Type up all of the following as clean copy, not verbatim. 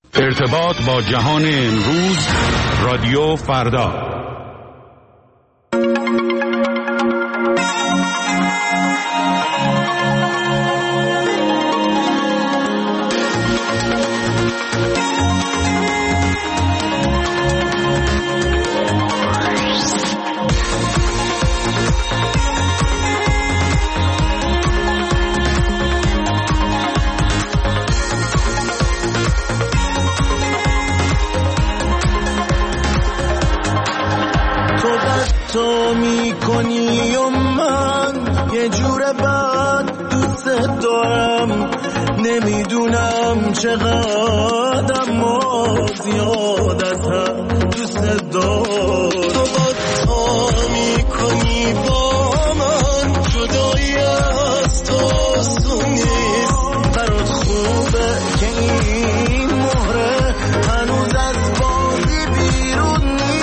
ارتباط با جهان امروز، رادیو فردا. تو میکنی و من یه جور بد دوست دارم، نمیدونم چقدر اما زیاد از هم دوست دارم. تو با میکنی با من، جدایی از تو آسون نیست. برات خوبه که این مهره هنوز از بازی بیرون نیست.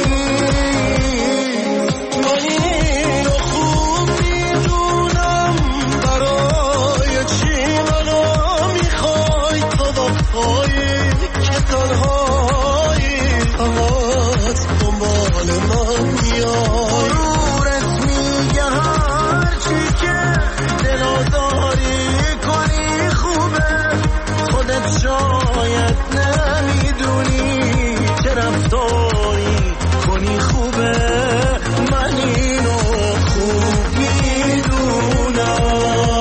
شاید نمیدونی چه رفتاری کنی خوبه، من اینو خوب میدونم.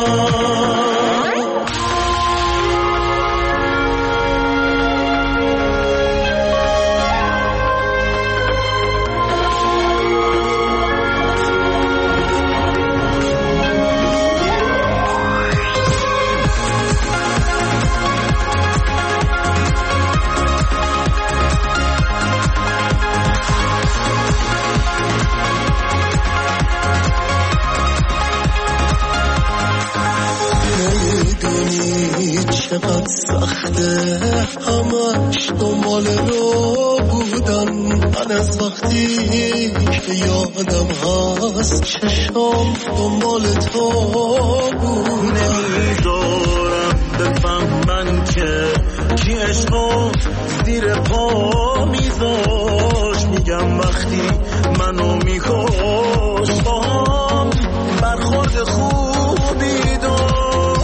چقدر سخته همش دنبال رو بودن. من از وقتی که یادم هست چشم دنبال تو بود. نمیدارم بفهمن که کی عشقو زیر پا میذاش. میگم وقتی منو میکش با هم برخورد خوبی داشت.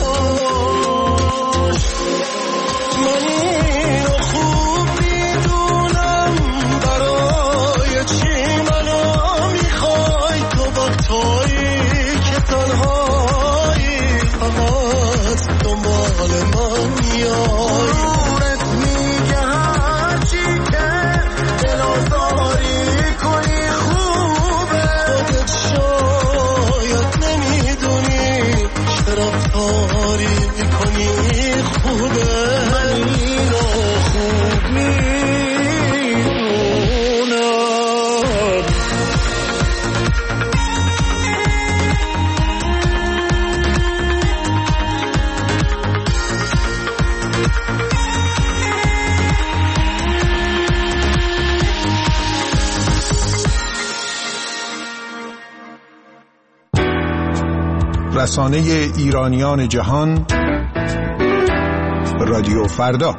رسانه ایرانیان جهان، رادیو فردا.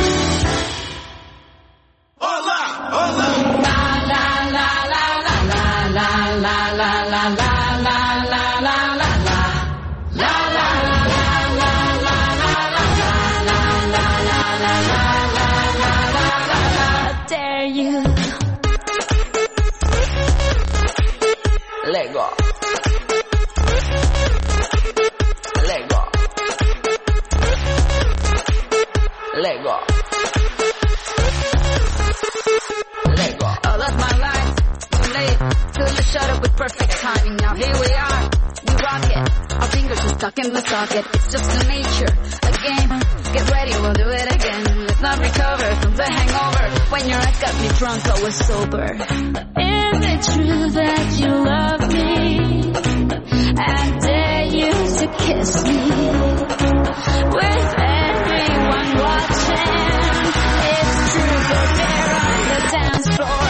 In the socket, it's just a nature, a game. Get ready, we'll do it again. Let's not recover from the hangover. When your eyes got me drunk, I was sober. Is it true that you love me? I dare you to kiss me with everyone watching. It's true, go there on the dance floor.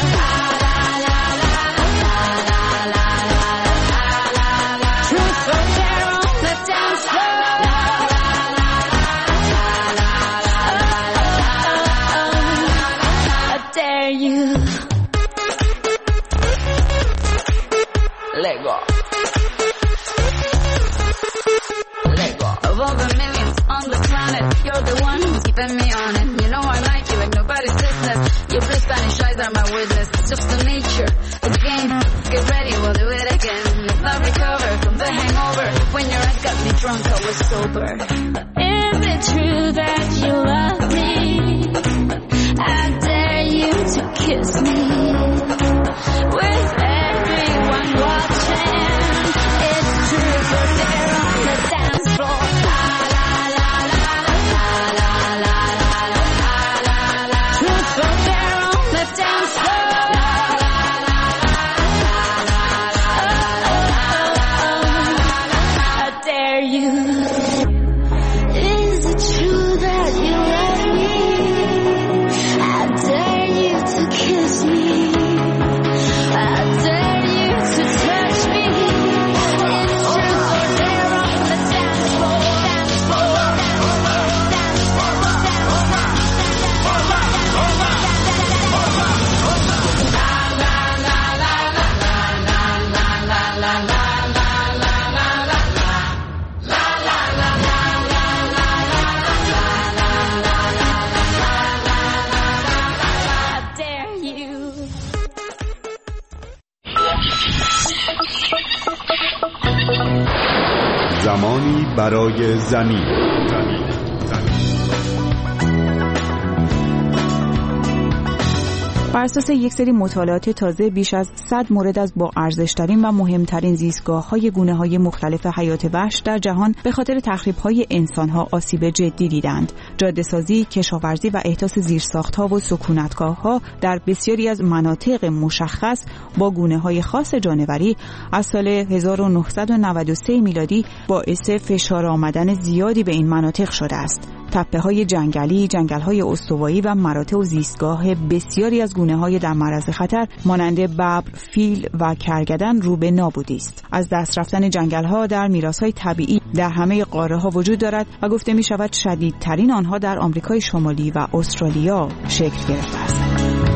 برای زمین. بر اساس یک سری مطالعات تازه بیش از 100 مورد از با ارزش‌ترین و مهمترین زیستگاه‌های گونه‌های مختلف حیات وحش در جهان به خاطر تخریب‌های انسان‌ها آسیب جدی دیدند. جاده‌سازی، کشاورزی و احداث زیرساخت‌ها و سکونتگاه‌ها در بسیاری از مناطق مشخص با گونه‌های خاص جانوری از سال 1993 میلادی باعث فشار آمدن زیادی به این مناطق شده است. تپه‌های جنگلی، جنگل‌های استوایی و مراتع و زیستگاه بسیاری از گونه‌های در معرض خطر مانند ببر، فیل و کرگدن رو به نابودی است. از دست رفتن جنگل‌ها در میراث‌های طبیعی در همه قاره‌ها وجود دارد و گفته می‌شود شدیدترین آنها در آمریکای شمالی و استرالیا شکل گرفته است.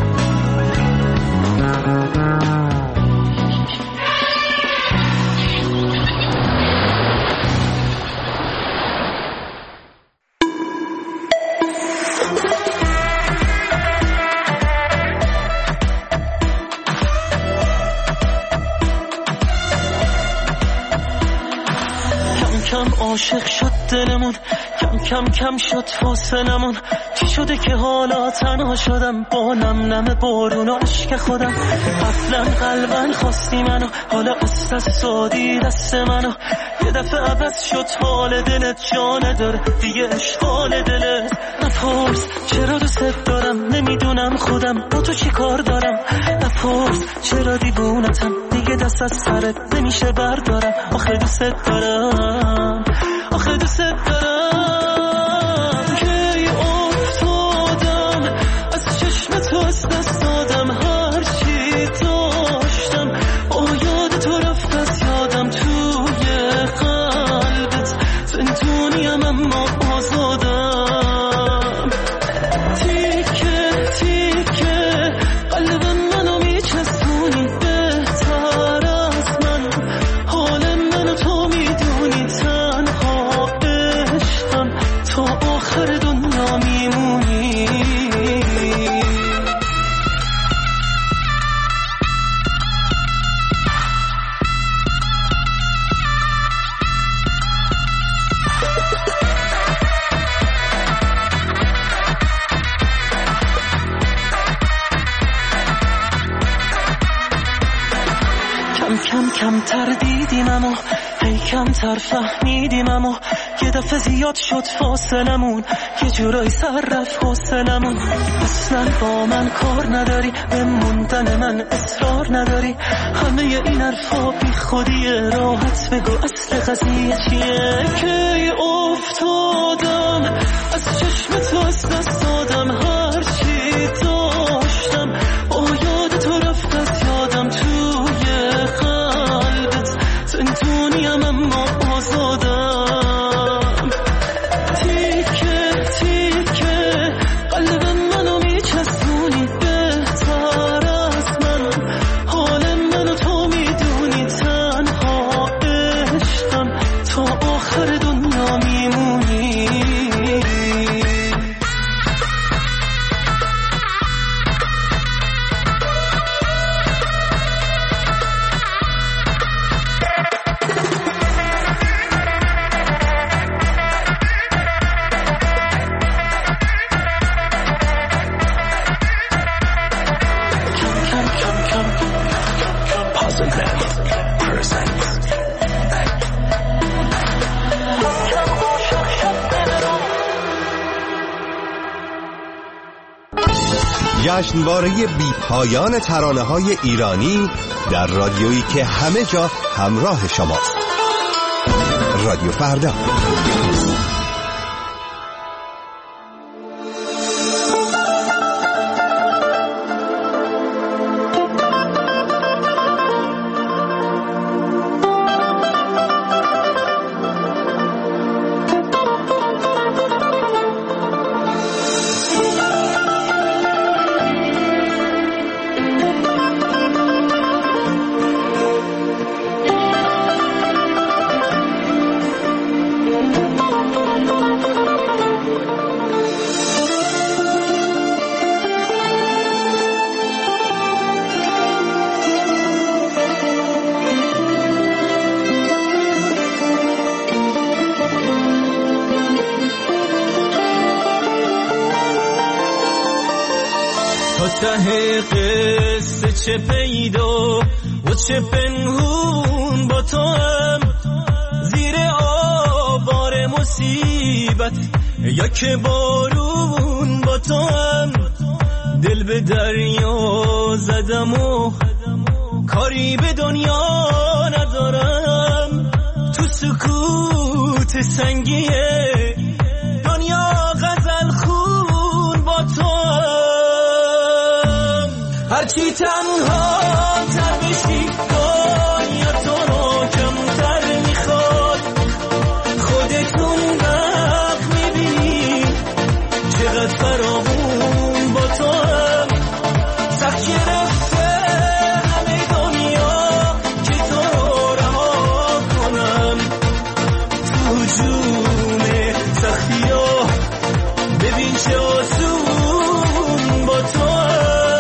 عاشق شد دلمون، کم کم شد فاصلمون. چی شده که حالا تنها شدم با نم نم بارون و عشق خودم؟ اصلا قلبن خواستی منو، حالا از سادی دست منو. یه دفعه عوض شد حال دلت، جا نداره دیگه اشغال دلت. نپرس چرا دوست دارم، نمیدونم خودم با تو چی کار دارم. نپرس چرا دیوونتم، دیگه دست از سرت نمیشه بردارم. آخه دوست دارم، آخه دوست دارم. کی افتادم از چشم تو، از دست دادم هر چی داشتم. یاد تو رفت از یادم، توی قلبت زندونیم اما آزادم. تیکه تیکه قلب منو میچسبونی، بهتر از من حال منو تو میدونی. تنها عشقم تا آخر دنیا میمونی. کم کمتر دیدیم اما هی کمتر فهمیدیم اما یه دفعه زیاد شد فاصلمون، یه جورایی سر رفت حوصلمون. اصلا با من کار نداری، به موندن من اصرار نداری. همه این حرفا بی خودیه، راحت بگو اصل قضیه چیه. کی افتادم از چشم تو، از دست دادم هر چی داشتم. یاد تو رفت از یادم، توی قلبت زندونیم اما آزادم. تیکه تیکه قلب منو میچسبونی، بهتر از من حال منو تو میدونی. تنها عشقم تا آخر دنیا میمونی. جشنواره بی پایان ترانه‌های ایرانی در رادیویی که همه جا همراه شماست. رادیو فردا. ته قصه چه پیدا و چه پنهون با تو هم زیر آوار مصیبت یا که بارون با تو هم دل به دریا زدم و کاری به دنیا ندارم تو سکوت سنگیه دنیا غزل خون با تو هم هرچی تنها تر بشی دنیا تو رو کمتر میخواد خودتون وقت میبینی چقدر فراغون با تو هم سخت گرفته همه دنیا که تو رو رها کنم تو جون سختی ها ببین چه آسون با تو هم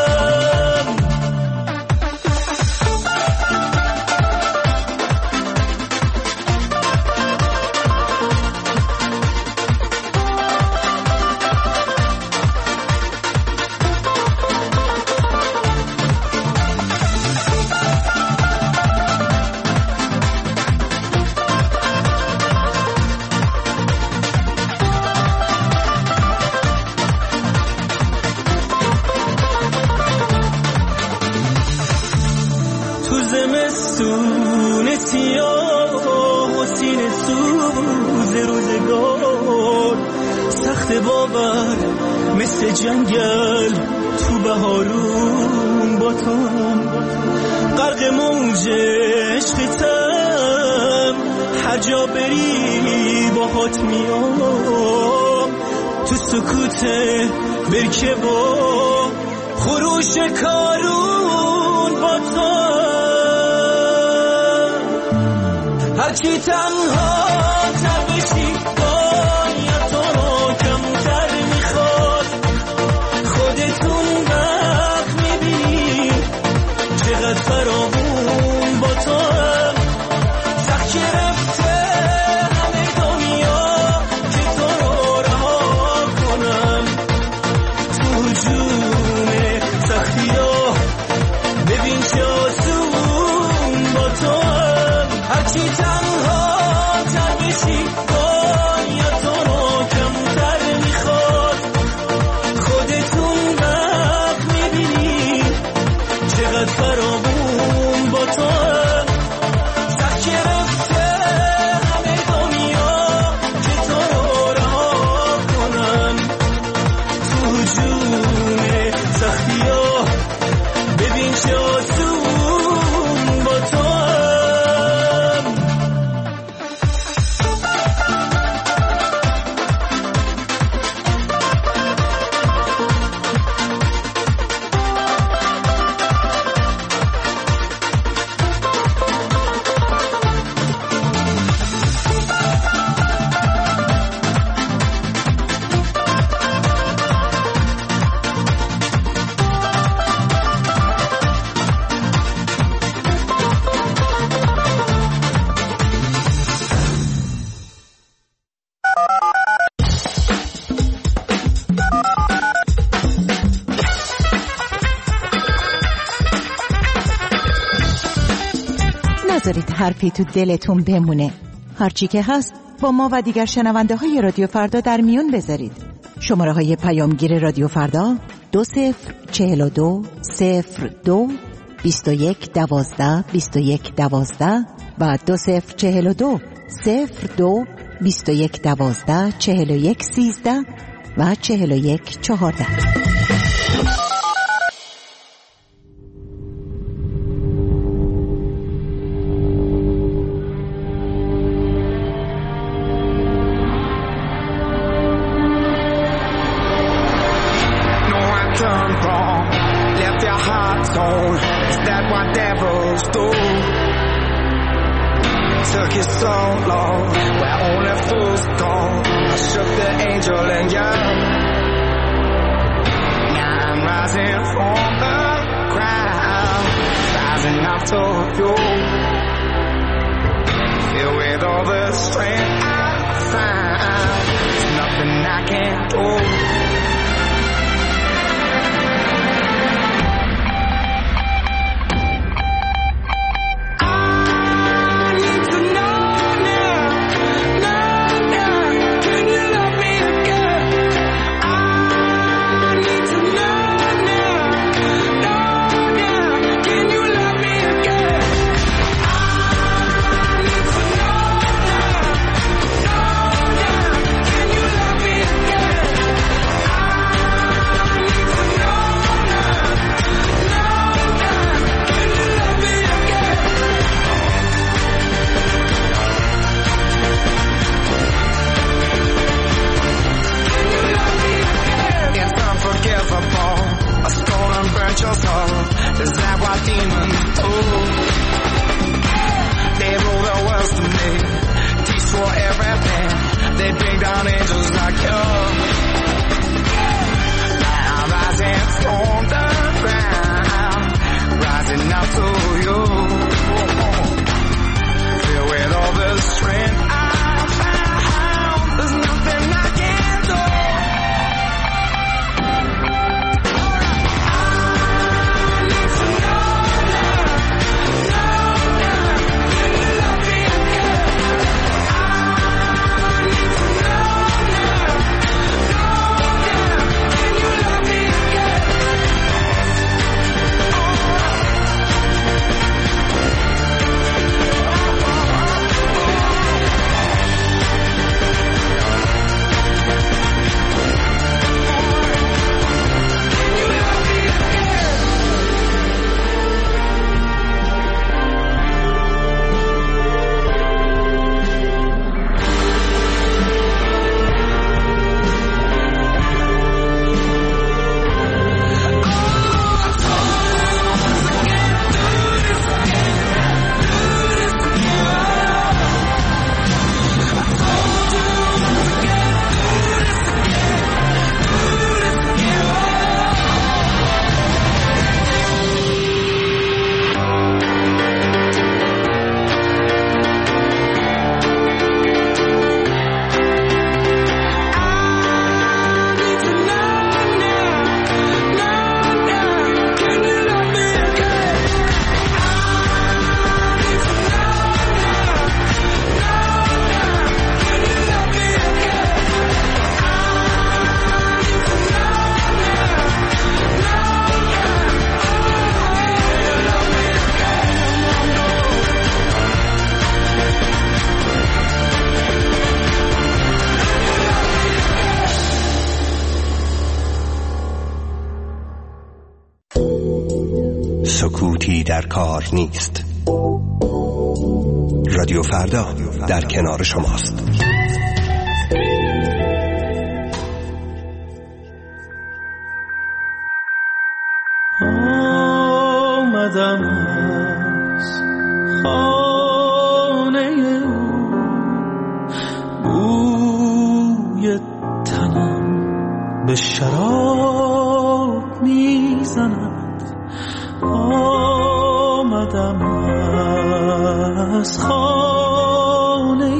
زمستون سیاه و سینه سوز روزگار سخت باور مثل جنگل تو بهارون با تو غرق موج عشقتم هر جا بری باهات میام تو سکوت برکه با خروش کارون با تو هرچی تنها تر بشی دنیا تو رو کمتر میخواد خودتون وقت میبینی چقدر فراغون با تو هم سخت گرفته همه دنیا که تو رو رها کنم تو جون سختی ها ببین چه آسون با تو هم هرچی تنها تر بشی دنیا تو رو کمتر میخواد خودتون وقت میبینی چقدر فراغون با تو هم سخت گرفته همه دنیا که تو رو رها کنم تو جون سختی ها ببین چه آسون با تو هم نذارید حرفی تو دلتون بمونه. هرچی که هست با ما و دیگر شنونده های رادیو فردا در میون بذارید. شماره های پیامگیر رادیو فردا 2042 02 21 12 21 12 و 2042 02 21 12 41 13 و 41 14. Took you so long, where only fools go. I shook the angel and young. Now I'm rising from the ground, rising up to you. Filled with all the strength I find, there's nothing I can't do. سکوتی در کار نیست. رادیو فردا در کنار شماست. آمدم از خانه بوی تنم به شراب میزند. آمدم از خانه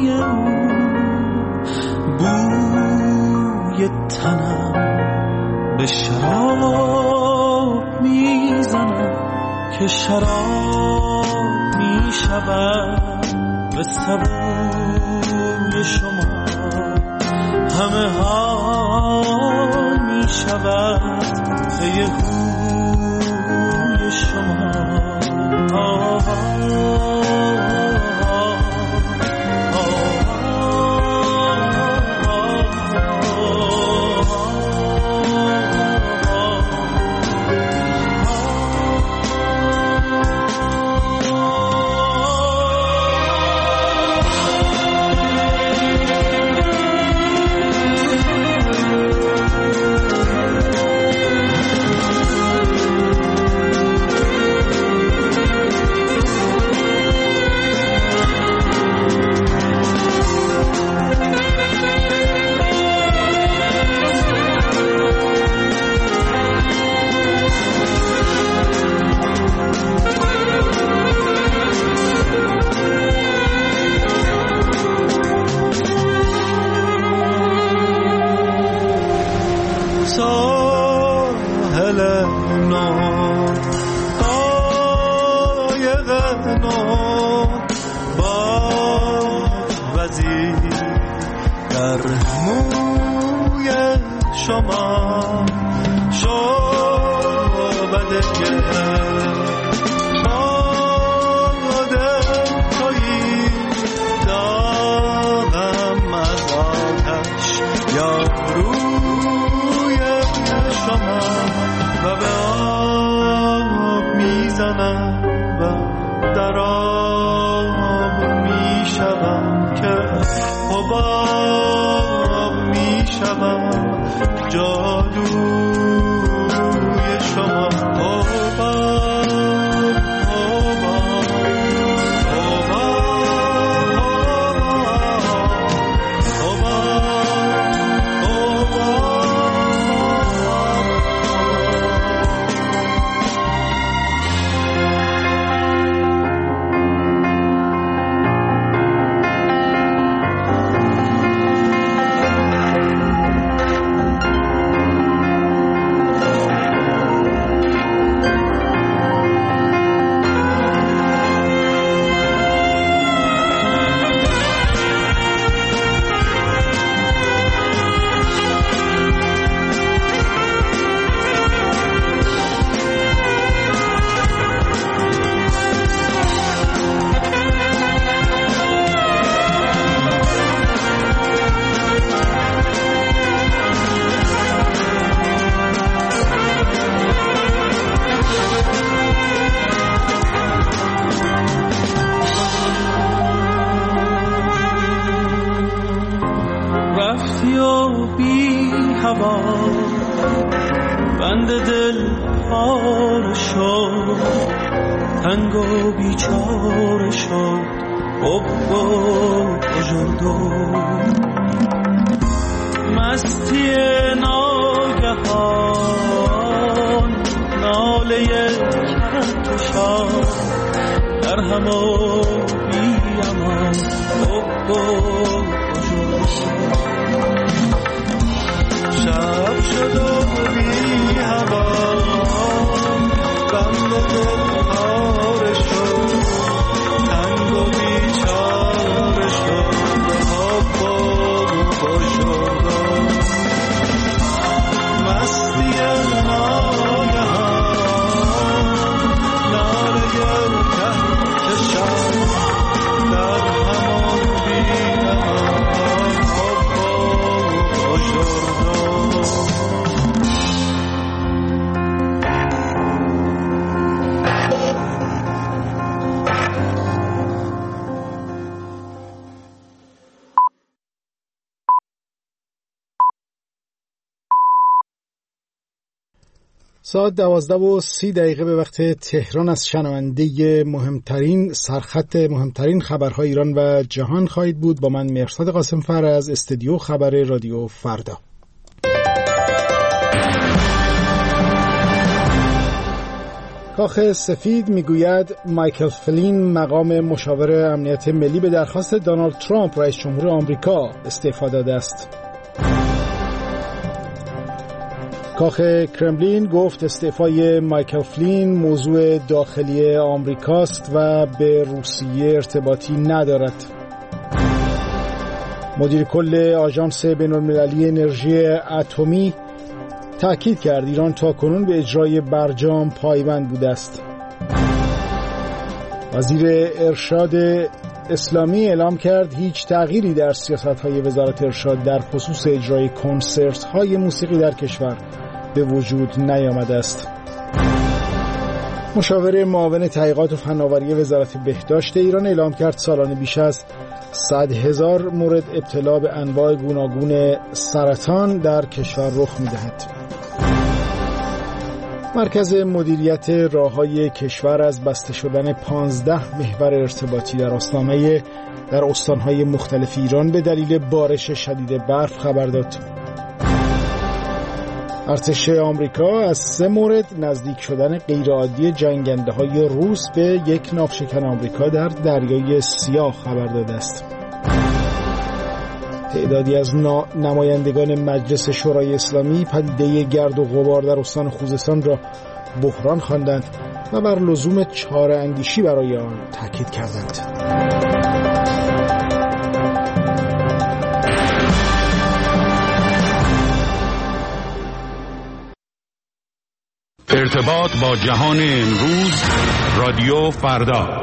بوی تنم به شراب میزند که شراب میشود به سبوی شما. همه حال میشود به هوی شما. ساعت 12:30 به وقت تهران از شنونده مهمترین سرخط مهمترین خبرهای ایران و جهان خواهید بود. با من مرصاد قاسم‌فر از استودیو خبر رادیو فردا. کاخ سفید میگوید مایکل فلین مقام مشاور امنیت ملی به درخواست دونالد ترامپ رئیس جمهور آمریکا استعفا داده است. کاخ کرملین گفت استعفای مایکل فلین موضوع داخلی آمریکاست و به روسیه ارتباطی ندارد. مدیر کل آژانس بین‌المللی انرژی اتمی تأکید کرد ایران تاکنون به اجرای برجام پایبند بوده است. وزیر ارشاد اسلامی اعلام کرد هیچ تغییری در سیاست‌های وزارت ارشاد در خصوص اجرای کنسرت‌های موسیقی در کشور به وجود نیامده است. مشاور معاون تحقیقات و فناوری وزارت بهداشت ایران اعلام کرد سالانه بیش از 100,000 مورد ابتلا به انواع گوناگون سرطان در کشور رخ می‌دهد. مرکز مدیریت راه‌های کشور از بسته شدن 15 محور ارتباطی در استان‌های مختلف ایران به دلیل بارش شدید برف خبر داد. ارتش آمریکا از 3 مورد نزدیک شدن غیرعادی جنگنده‌های روس به یک ناوشکن آمریکا در دریای سیاه خبر داده است. تعدادی از نمایندگان مجلس شورای اسلامی پدیده گرد و غبار در استان خوزستان را بحران خواندند و بر لزوم چاره‌اندیشی برای آن تاکید کردند. ارتباط با جهان امروز رادیو فردا.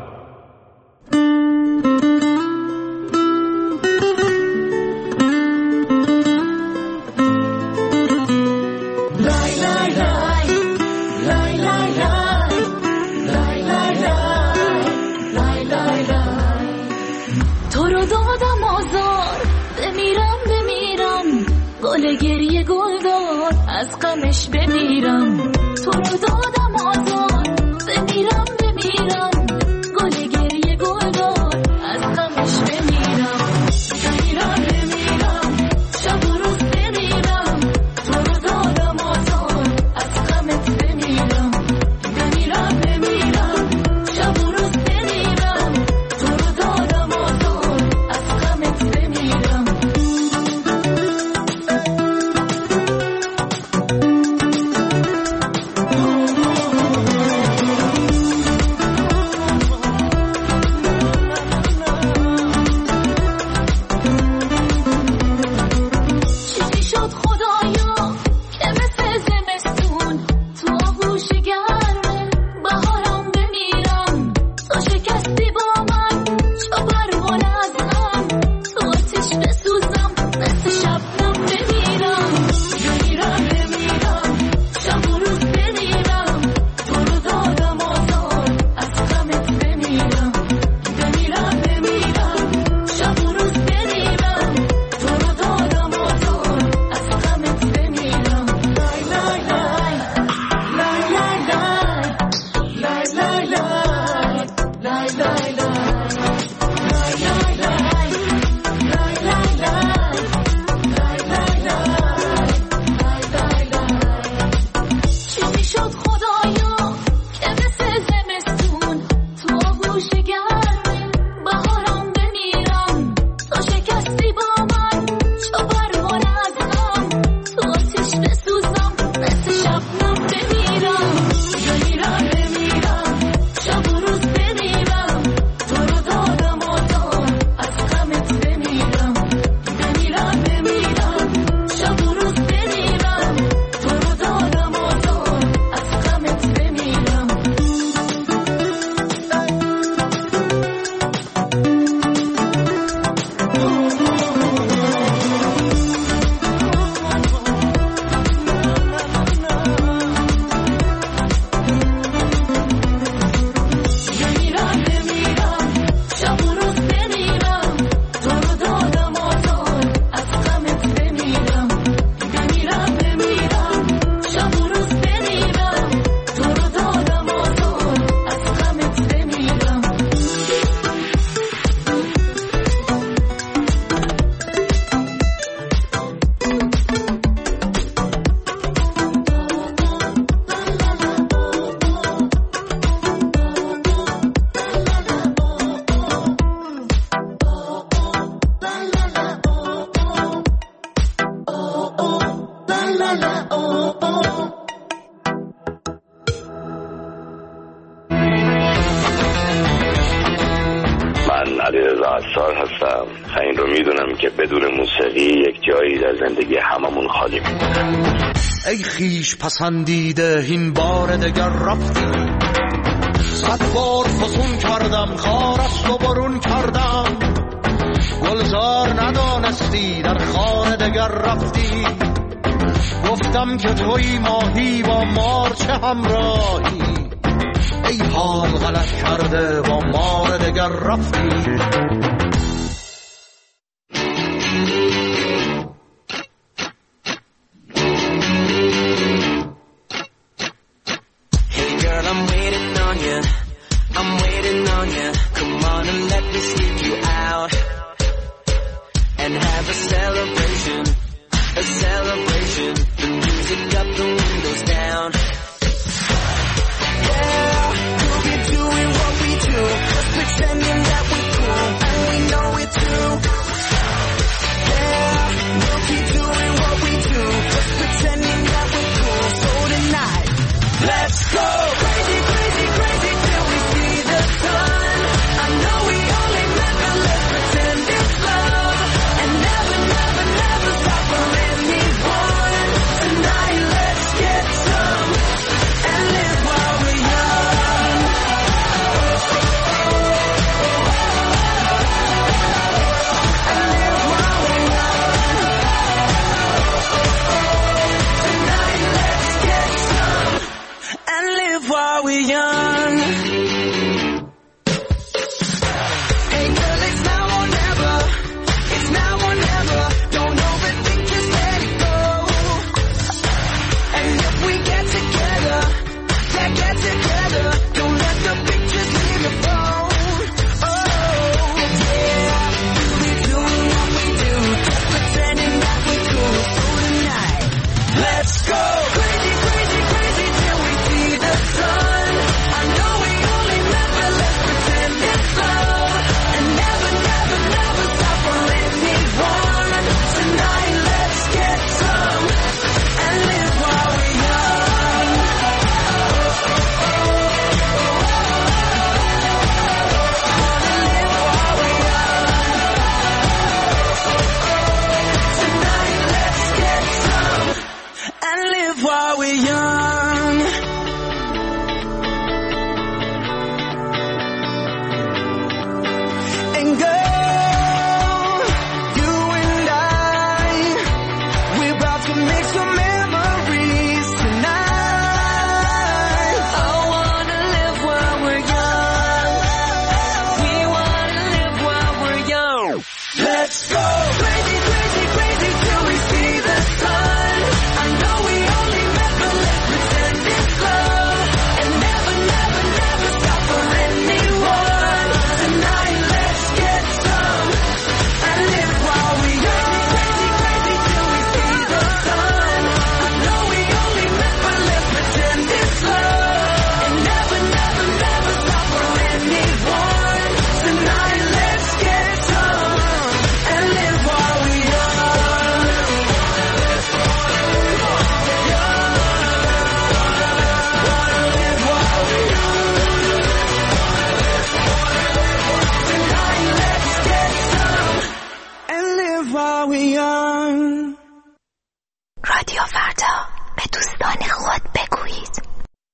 تو رو دادم آزار بمیرم گل گریه گل داد از غمش بمیرم. تو رو دادم آزار بمیرم گل گریه گل داد از غمش بمیرم. بمیرم شب و روز بمیرم. تو رو دادم آزار از غمت بمیرم شب و روز بمیرم. تو رو دادم آزار از غمت بمیرم. من علیرضا عصار هستم. این رو میدونم که بدون موسیقی یک جایی در زندگی هممون خالی میمونه. ای خیش پسندیده این بار دگر رفتی، 100 بار فسون کردم خارش رو برون کردم، گلزار ندانستی در خانه دگر رفتی، گفتم که توی ماهی با مار چه همراهی، ای حال غلط کرده با مار دگر رفتی. رادیو فردا، به دوستان خود بگویید.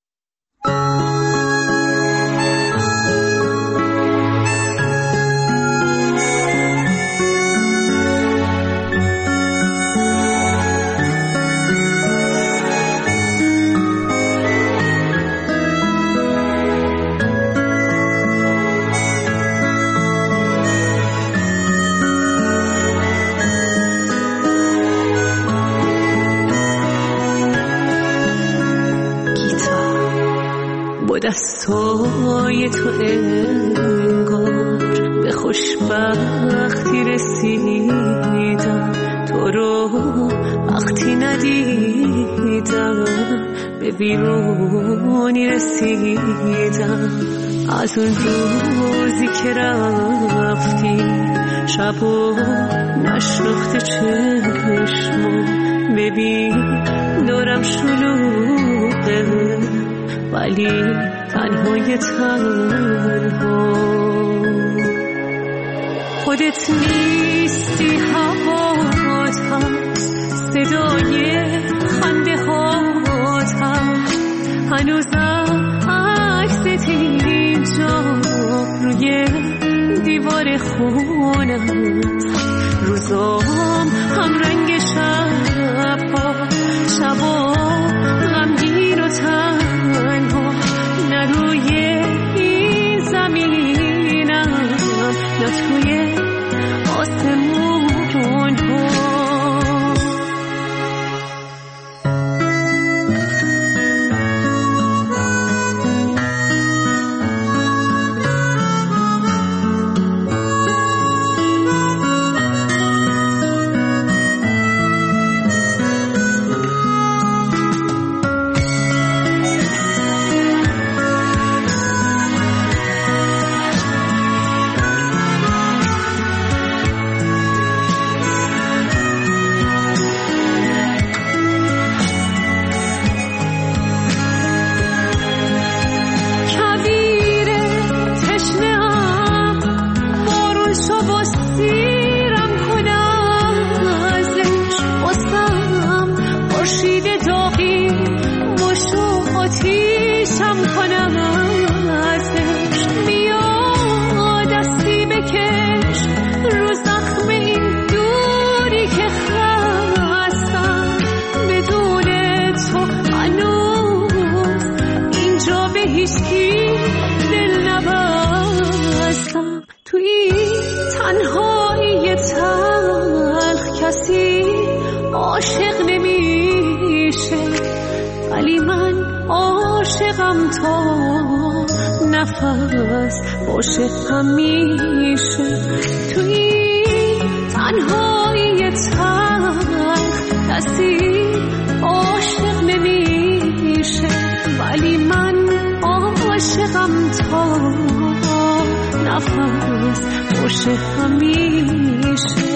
دستای تو انگار به خوشبختی رسیدم، تو رو وقتی ندیدم به ویرونی رسیدم. از اون روزی که رفتی شب و نشناخته چشمو ببین دورم شلوغه ولی تنهای تنها خودت نیستی هوات هم صدای خنده هات هم هنوزم عکست اینجا روی دیوار خونم روزام هم رنگ شبا غمگین و تنها نه روی این زمینم نه توی آسمون ها عاشق نمیشه ولی من عاشقم تا نفس باشه همیشه توی تنهایی تلخ کسی عاشق نمیشه ولی من عاشقم تا نفس باشه همیشه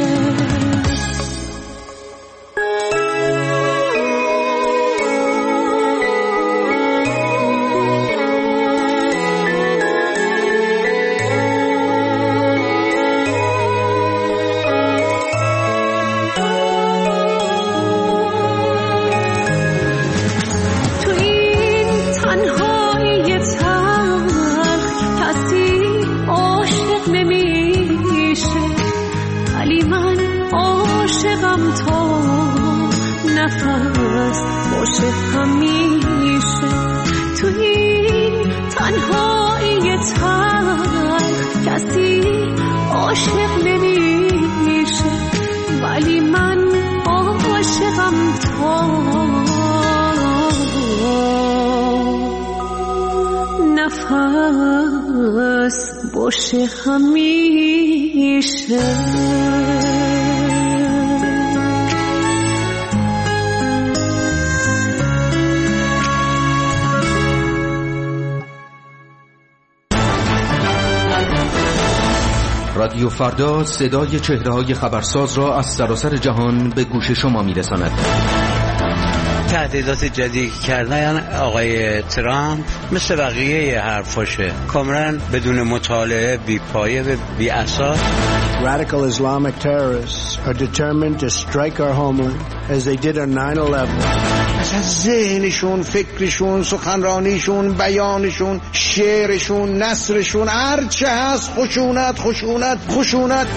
باشه همیشه رادیو فردا صدای چهره‌های خبرساز را از سراسر جهان به گوش شما می‌رساند. تهدیدات جدید کردن آقای ترامپ مثل بقیه حرفاشه، کاملا بدون مطالعه، بی پایه و بی اساس. Radical Islamic terrorists are determined to strike our homeland as they did on 9/11. مثلا ذهنشون، فکرشون، سخنرانیشون، بیانشون، شعرشون، نثرشون، هر چه هست خشونت خشونت خشونت.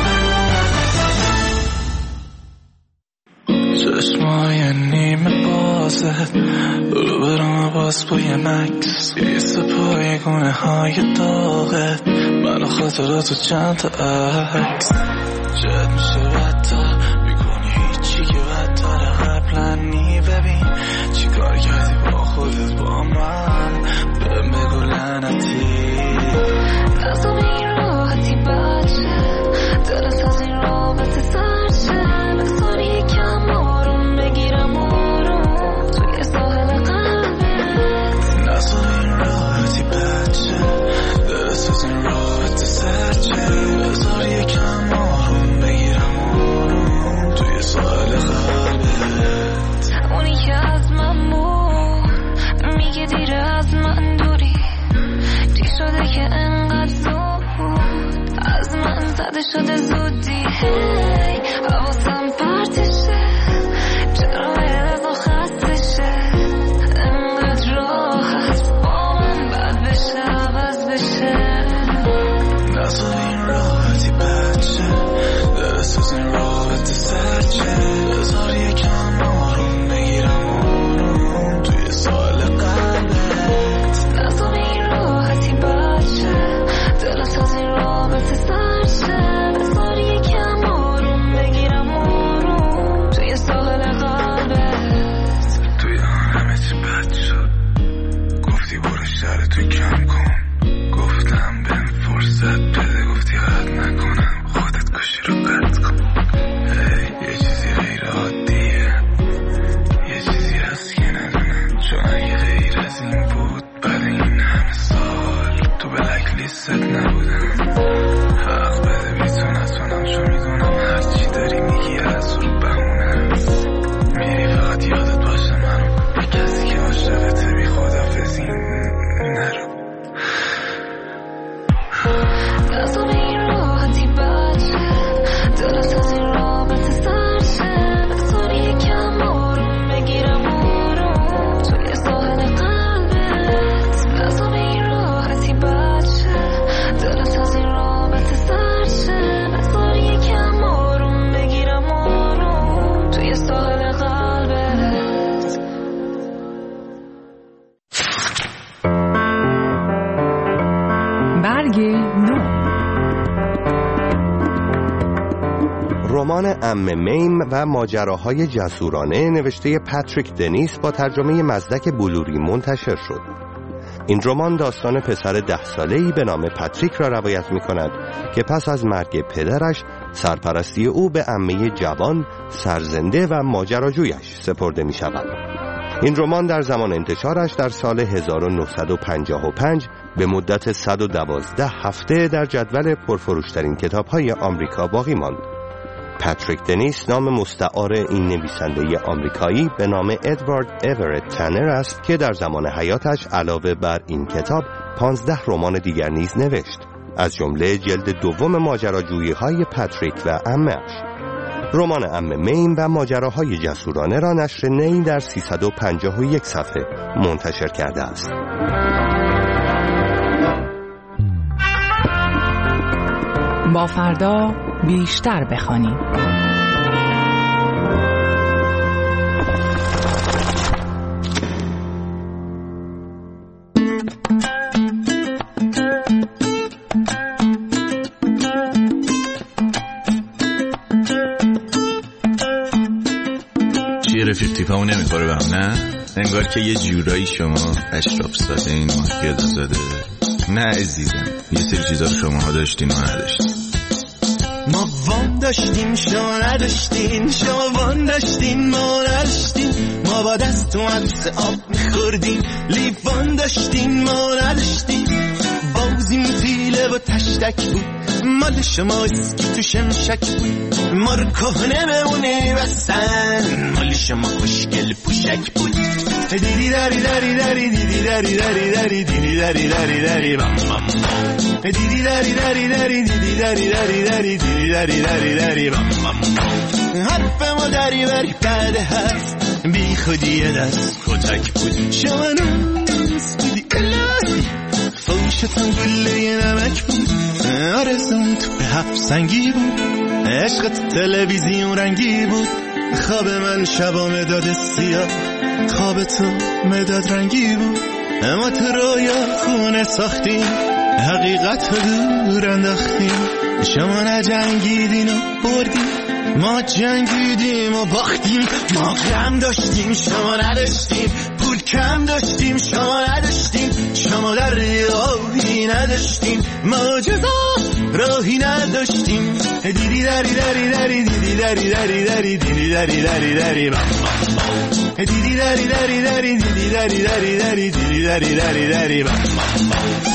چشمای نیمه بازت رو برام باز با یه مکس ایست پای گونه های داغت من و خاطرات و چند تا عکس جد میشه بدتر میکنی هیچی که بدتره قبلا نی ببین چی کار کردی با خودت با من بگو لعنتی دست و این راحتی بچه دلت از این رابطه سرچه بساری یکم آروم بگیرم آروم توی ساحل قلبت نزار این راحتی بچه دلت از این رابطه سرچه بساری یکم آروم بگیرم آروم واسط نبودم. حق بده بی تو نتونم، چون میدونم هرچی داری میگی از رو بهونه است. میری فقط یادت باشه منو به کسی که عاشقته بی خدافظی نرو. نظر این راحتی بچه دلت از این رابطه سرشه. بذار یکم آروم بگیرم آروم توی ساحل قلبت. نظر این راحتی بچه دلت از این رابطه سرشه. بذار یکم آروم بگیرم آروم توی ساحل قلبت. برگ نو. رمان عمه میم و ماجراهای جسورانه نوشته پاتریک دنیس با ترجمه مزدک بلوری منتشر شد. این رمان داستان پسر 10 ساله‌ای به نام پاتریک را روایت می‌کند که پس از مرگ پدرش سرپرستی او به عمه جوان، سرزنده و ماجراجویش سپرده می‌شود. این رمان در زمان انتشارش در سال 1955 به مدت 112 هفته در جدول پرفروشترین کتاب‌های آمریکا باقی ماند. پاتریک دنیس نام مستعار این نویسنده آمریکایی به نام ادوارد اورت تنر است که در زمان حیاتش علاوه بر این کتاب 15 رمان دیگر نیز نوشت، از جمله جلد دوم ماجراجویی‌های پاتریک و عمه‌اش. رمان عمه میم و ماجراهای جسورانه را نشر نی در 351 صفحه منتشر کرده است. با فردا بیشتر بخوانیم. چیه رفیق تیپمو نمیخوره به هم نه؟ انگار که یه جورایی شما اشراف زاده این ماهیاده زاده. نه عزیزم، یه سری چیزا رو شماها داشتین و نداشتین. ما وان داشتیم شما نداشتین، شما وان داشتین ما نداشتین. ما با دست تو عدس آب میخوردیم، لیوان داشتین ما نداشتین. بازیم تیله و تشتک بود، مال شما اسکی تو شمشک بود. ما رو کهنه بمونه بستن، مال شما خوشگل پوشک بود. دیدی داری داری داری دیدی داری داری داری دیدی داری داری داری بام بام. دیدی داری داری داری دیدی داری داری داری دیدی داری داری داری بام بام. حرف ما داری بری بده هست، بی خودی دست کتک بود. شما نوز بودی الهی، فوشتم گله نمک بود. آرزون تو به هفت سنگی بود، عشقت تلویزیون رنگی بود. خواب من شبا مداد سیاه، خواب تو مداد رنگی بود. اما تو رویا خونه ساختیم، حقیقت رو دور انداختیم. شما نجنگیدین و بردیم، ما جنگیدیم و باختیم. ما غم داشتیم شما نداشتیم، پول کم داشتیم شما نداشتیم. شما در راهی نداشتیم، ما جزا راهی نداشتیم. دیدی داری داری داری دیدی داری داری داری دیدی داری داری داری بام بام. دیدی داری داری داری دیدی داری داری داری دیدی داری داری داری بام بام.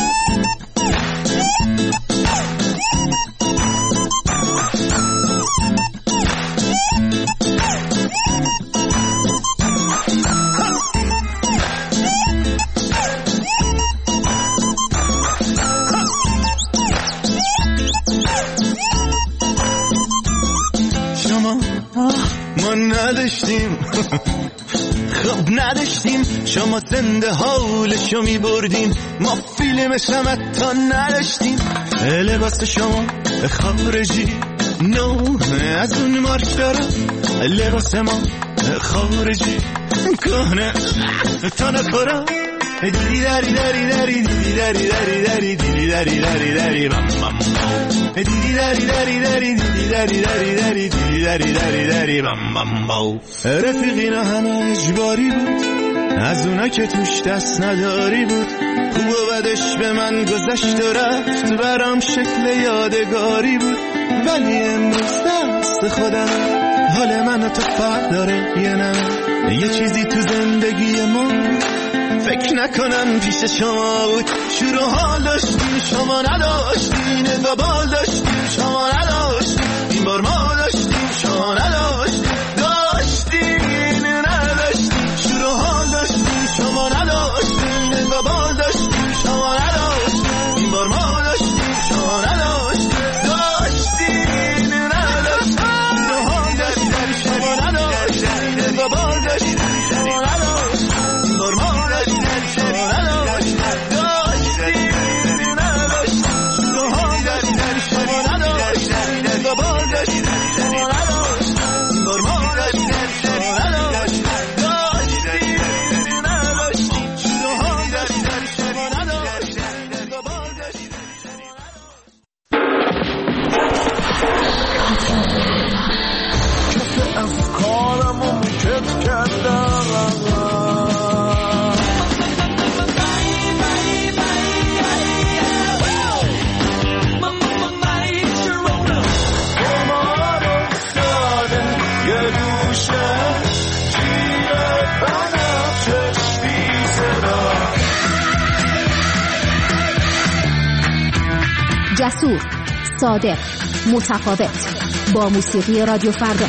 ما نداشتیم خب نداشتیم، شما زنده حالشو می بردیم. ما فیلم شمتا نداشتیم، لباس شما خارجی نو از اون مارک دارم. لباس ما خارجی کهنه تا نخورم. دیدی داری داری داری دیدی داری داری داری دیدی داری داری داری بام بام. دیدی داری داری داری دیدی داری داری داری دیدی داری داری داری بام بام بام. رفیقینا همه اجباری بود، از اونا که توش دست نداری بود. خوب و بدش به من گذشت و رفت، برام شکل یادگاری بود. ولی امروز دست خودم، حال من و تو فرق داره یه نمه. یه چیزی تو زندگی ما فکر نکنم پیش شما بود شور و حال داشتیم شما نداشتین و بال داشتیم شما نداشتین این بار ما داشتیم شما نداشتین داشتین نداشتین شور و حال داشتیم شما نداشتین و بال داشتیم شما نداشتین این بار ما داشتیم شما نداشتین داشتین نداشتین شور و حال داشتیم شما نداشتین و بال داشتیم شما نداشتین این بار ما جسور، صادق، متفاوت با موسیقی رادیو فردا.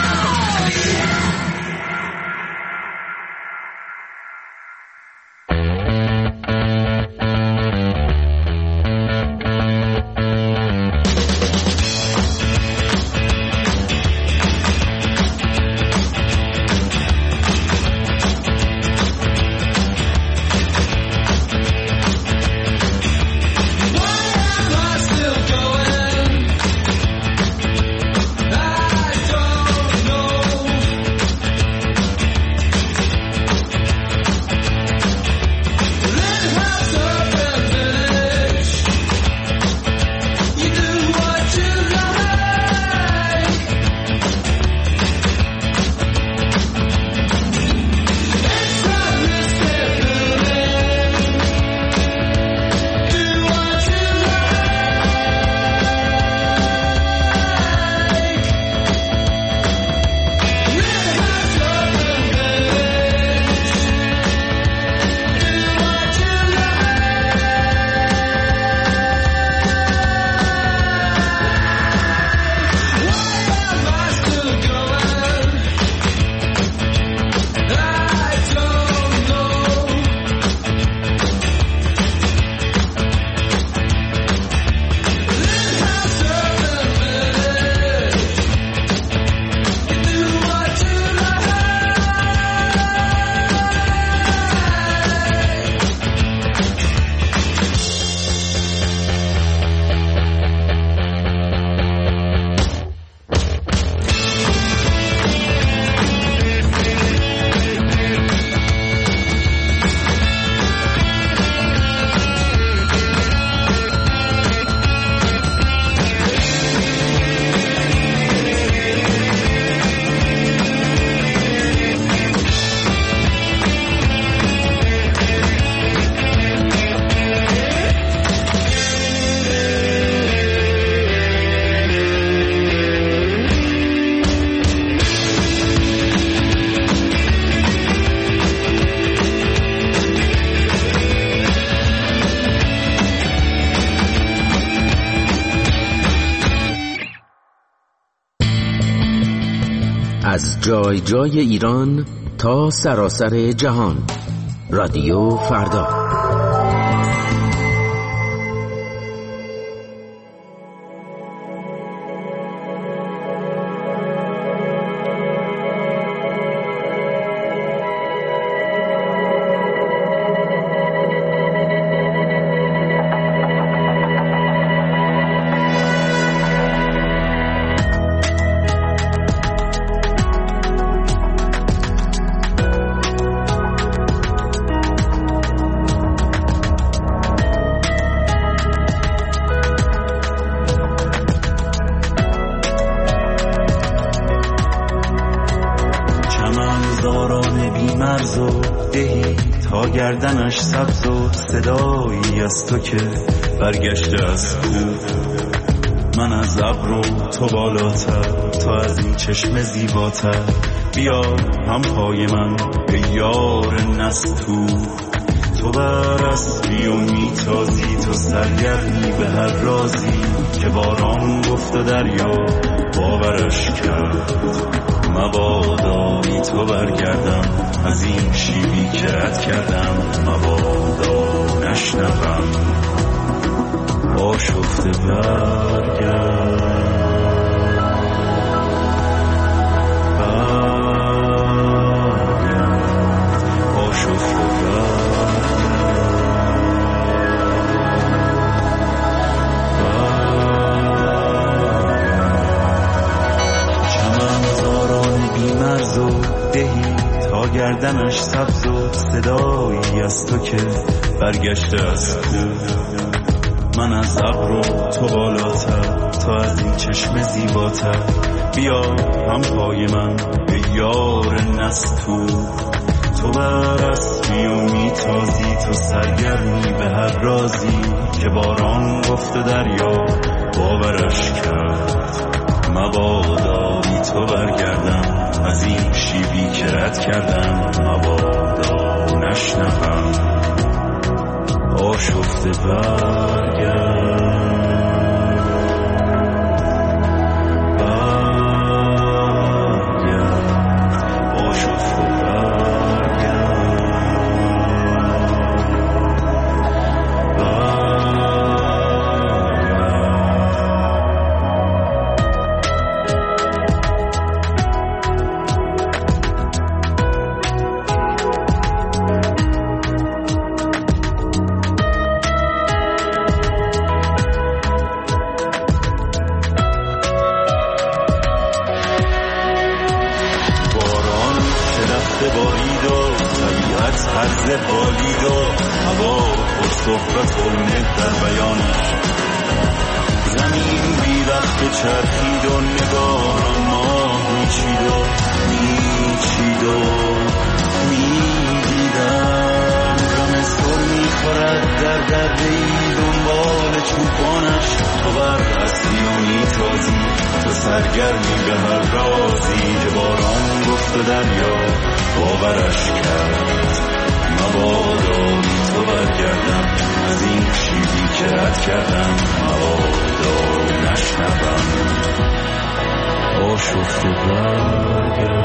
از جای جای ایران تا سراسر جهان، رادیو فردا. گردنش سبز و صدایی از تو که برگشته از کوه، من از ابر و تو بالاتر، تو از این چشم زیباتر، بیا هم پای من به یار نستو. تو بر اسبی و میتازی، تو سرگرمی به هر رازی که باران گفت و دریا باورش کرد. مبادا بی تو برگردم از این شیبی که رد کردم، مبادا نشنوم آشفته برگرد. گردنش سبز و صدایی از تو که برگشته از کوه. من از ابر و تو بالاتر، تو از این چشم زیباتر. بیا هم پای من به یار نستو. تو بر اسبی و میتازی، تو سرگرمی به هر رازی که باران گفت دریا باورش کرد. مبادا بی تو برگردم از این شیبی که رد کردم، مبادا نشنوم آشفته برگرد. آشفته برگرد.